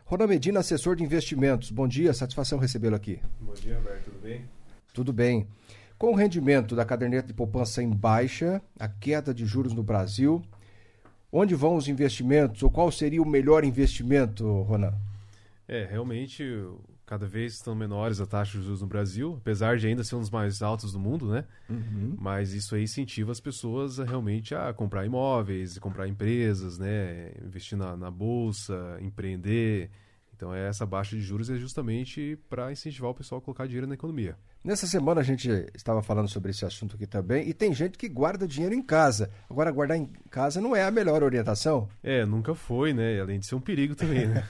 Ronan Medina, assessor de investimentos. Bom dia, satisfação recebê-lo aqui. Bom dia, Alberto, tudo bem? Tudo bem. Com o rendimento da caderneta de poupança em baixa, a queda de juros no Brasil, onde vão os investimentos ou qual seria o melhor investimento, Ronan? Realmente, cada vez estão menores a taxa de juros no Brasil, apesar de ainda ser um dos mais altos do mundo, né? Uhum. Mas isso aí incentiva as pessoas realmente a comprar imóveis, comprar empresas, né? Investir na bolsa, empreender. Então, essa baixa de juros é justamente para incentivar o pessoal a colocar dinheiro na economia. Nessa semana a gente estava falando sobre esse assunto aqui também, e tem gente que guarda dinheiro em casa. Agora, guardar em casa não é a melhor orientação? Nunca foi, né? Além de ser um perigo também, né?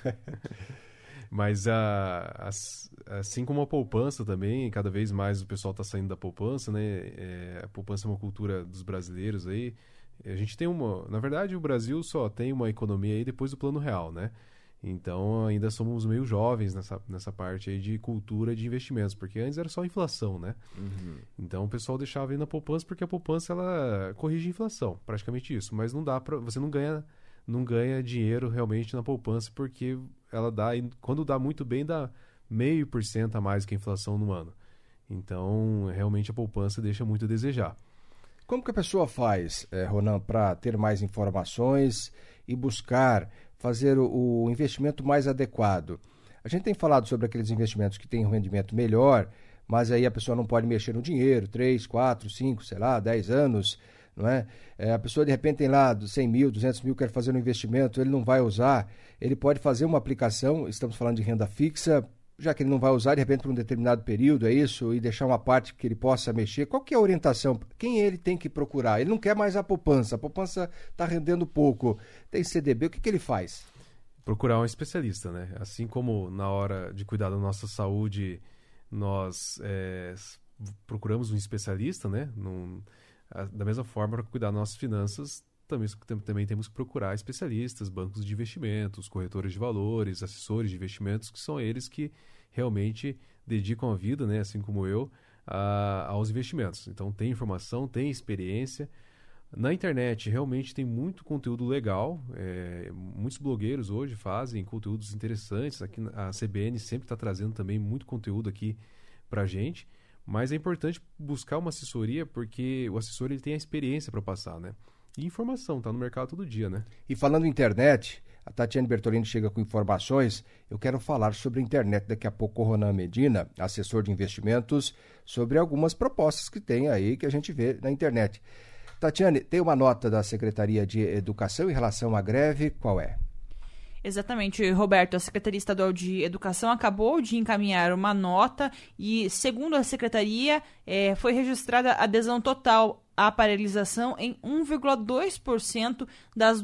Mas assim como a poupança também, cada vez mais o pessoal está saindo da poupança, né? A poupança é uma cultura dos brasileiros aí. A gente tem na verdade, o Brasil só tem uma economia aí depois do Plano Real, né? Então, ainda somos meio jovens nessa parte aí de cultura de investimentos, porque antes era só inflação, né? Uhum. Então, o pessoal deixava ir na poupança porque a poupança, ela corrige a inflação, praticamente isso. Mas não dá você não ganha dinheiro realmente na poupança, porque ela quando dá muito bem, dá 0,5% a mais que a inflação no ano. Então, realmente a poupança deixa muito a desejar. Como que a pessoa faz, Ronan, para ter mais informações e buscar fazer o investimento mais adequado? A gente tem falado sobre aqueles investimentos que têm um rendimento melhor, mas aí a pessoa não pode mexer no dinheiro, 3, 4, 5, sei lá, 10 anos, não é? A pessoa de repente tem lá 100 mil, 200 mil, quer fazer um investimento, ele não vai usar, ele pode fazer uma aplicação, estamos falando de renda fixa, já que ele não vai usar de repente por um determinado período, é isso, e deixar uma parte que ele possa mexer. Qual que é a orientação? Quem ele tem que procurar? Ele não quer mais a poupança está rendendo pouco, tem CDB, o que ele faz? Procurar um especialista, né? Assim como na hora de cuidar da nossa saúde, nós procuramos um especialista, né? Da mesma forma, para cuidar das nossas finanças, também temos que procurar especialistas, bancos de investimentos, corretores de valores, assessores de investimentos, que são eles que realmente dedicam a vida, né, assim como eu, aos investimentos. Então, tem informação, tem experiência. Na internet, realmente tem muito conteúdo legal. Muitos blogueiros hoje fazem conteúdos interessantes. Aqui a CBN sempre está trazendo também muito conteúdo aqui para a gente. Mas é importante buscar uma assessoria, porque o assessor ele tem a experiência para passar, né? E informação, tá no mercado todo dia, né? E falando em internet, a Tatiane Bertolini chega com informações. Eu quero falar sobre a internet daqui a pouco com o Ronan Medina, assessor de investimentos, sobre algumas propostas que tem aí que a gente vê na internet. Tatiane, tem uma nota da Secretaria de Educação em relação à greve, qual é? Exatamente, Roberto. A Secretaria Estadual de Educação acabou de encaminhar uma nota e, segundo a Secretaria, foi registrada adesão total à paralisação em 1,2% das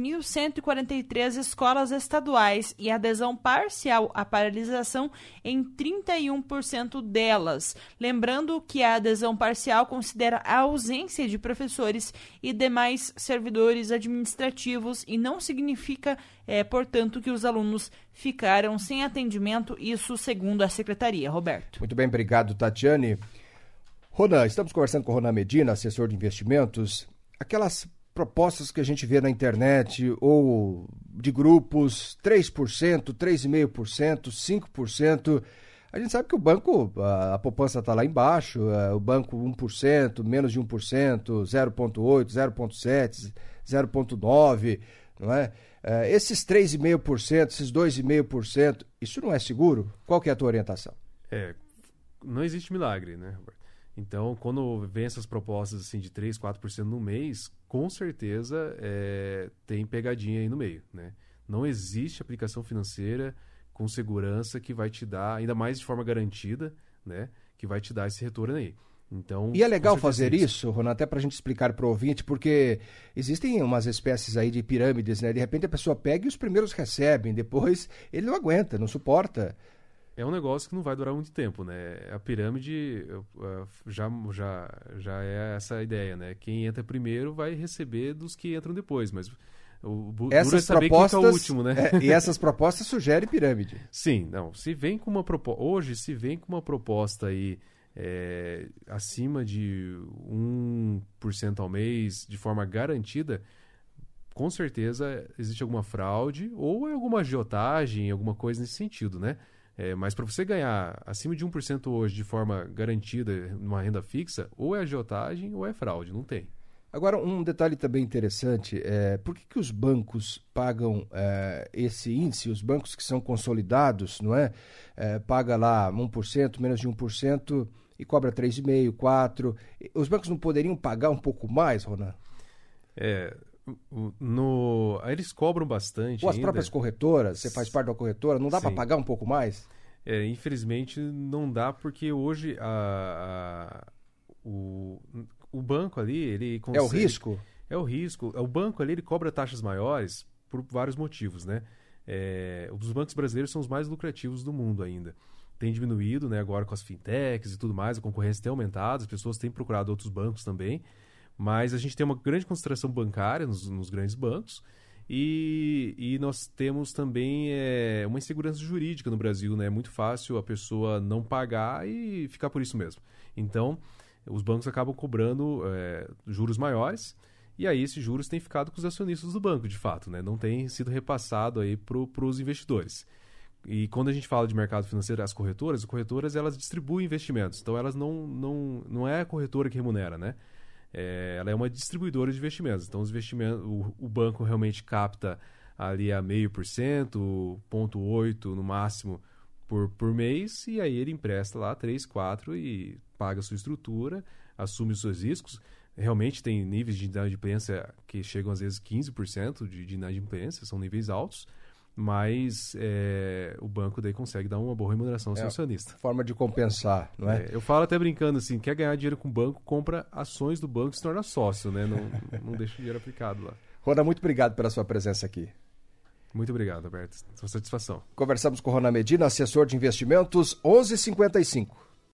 2.143 escolas estaduais e adesão parcial à paralisação em 31% delas. Lembrando que a adesão parcial considera a ausência de professores e demais servidores administrativos e não significa, portanto, que os alunos ficaram sem atendimento, isso segundo a Secretaria. Roberto. Muito bem, obrigado, Tatiane. Ronan, estamos conversando com o Ronan Medina, assessor de investimentos. Aquelas propostas que a gente vê na internet ou de grupos, 3%, 3,5%, 5%. A gente sabe que o banco, a poupança está lá embaixo, o banco 1%, menos de 1%, 0,8%, 0,7%, 0,9%, não é? Esses 3,5%, esses 2,5%, isso não é seguro? Qual que é a tua orientação? Não existe milagre, né, Roberto? Então, quando vem essas propostas assim, de 3%, 4% no mês, com certeza tem pegadinha aí no meio, né? Não existe aplicação financeira com segurança que vai te dar, ainda mais de forma garantida, né? Que vai te dar esse retorno aí. Então, e é legal fazer isso, Ronan, até para a gente explicar para o ouvinte, porque existem umas espécies aí de pirâmides, né? De repente a pessoa pega e os primeiros recebem, depois ele não aguenta, não suporta. É um negócio que não vai durar muito tempo, né? A pirâmide já é essa ideia, né? Quem entra primeiro vai receber dos que entram depois, mas duro é saber quem é o último, né? E essas propostas sugerem pirâmide. Sim, não. Se vem com uma proposta, hoje, se vem com uma proposta aí acima de 1% ao mês, de forma garantida, com certeza existe alguma fraude ou alguma agiotagem, alguma coisa nesse sentido, né? Mas para você ganhar acima de 1% hoje de forma garantida numa renda fixa, ou é agiotagem ou é fraude, não tem. Agora, um detalhe também interessante, por que os bancos pagam esse índice? Os bancos que são consolidados, não é? Paga lá 1%, menos de 1% e cobra 3,5%, 4%. Os bancos não poderiam pagar um pouco mais, Ronan? Eles cobram bastante. Ou as próprias corretoras, você faz parte da corretora, não dá para pagar um pouco mais? Infelizmente não dá, porque hoje o banco ali, ele consegue... É o risco? É o risco. O banco ali, ele cobra taxas maiores por vários motivos, né? Os bancos brasileiros são os mais lucrativos do mundo ainda. Tem diminuído, né, agora com as fintechs e tudo mais, a concorrência tem aumentado, as pessoas têm procurado outros bancos também, mas a gente tem uma grande concentração bancária nos grandes bancos e nós temos também uma insegurança jurídica no Brasil, né? É muito fácil a pessoa não pagar e ficar por isso mesmo. Então, os bancos acabam cobrando juros maiores, e aí esses juros têm ficado com os acionistas do banco, de fato, né? Não tem sido repassado aí para os investidores. E quando a gente fala de mercado financeiro, as corretoras elas distribuem investimentos, então elas não é a corretora que remunera, né? Ela é uma distribuidora de investimentos, então os investimentos, o banco realmente capta ali a 0,5%, 0,8% no máximo por mês, e aí ele empresta lá 3, 4 e paga a sua estrutura, assume os seus riscos. Realmente tem níveis de inadimplência que chegam às vezes 15% de inadimplência, são níveis altos, mas o banco daí consegue dar uma boa remuneração ao seu acionista. Forma de compensar, não é? Eu falo até brincando assim, quer ganhar dinheiro com o banco, compra ações do banco e se torna sócio, né? Não deixa o dinheiro aplicado lá. Ronan, muito obrigado pela sua presença aqui. Muito obrigado, Alberto. Sua satisfação. Conversamos com Ronan Medina, assessor de investimentos, 11h55.